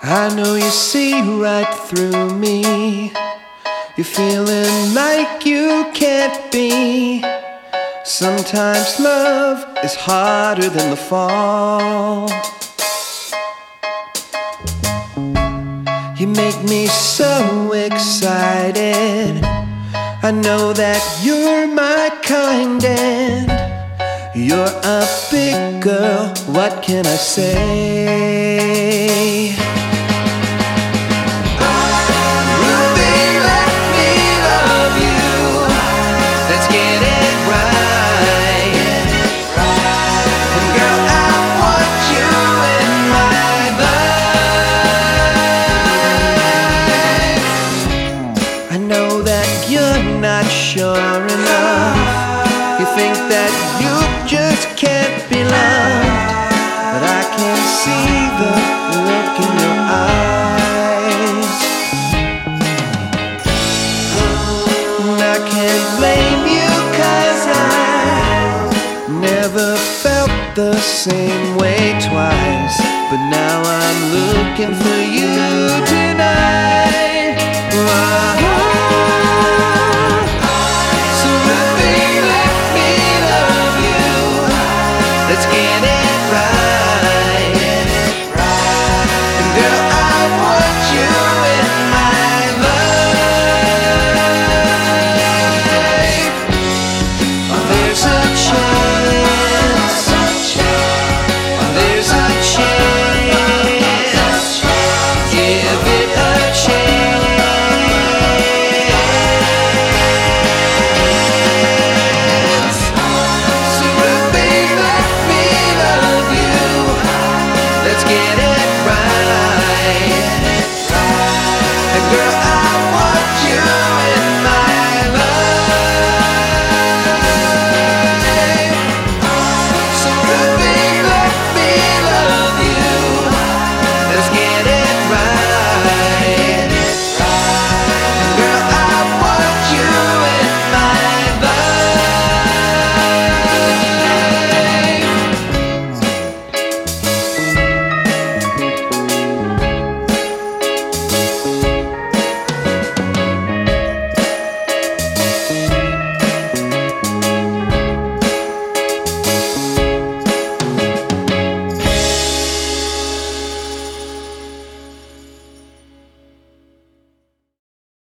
I know you see right through me. You're feeling like you can't be. Sometimes love is harder than the fall. You make me so excited. I know that you're my kind and you're a big girl. What can I say? Not sure enough. You think that you just can't be loved, but I can see the look in your eyes. And I can't blame you, 'cause I never felt the same way twice. But now I'm looking for you tonight.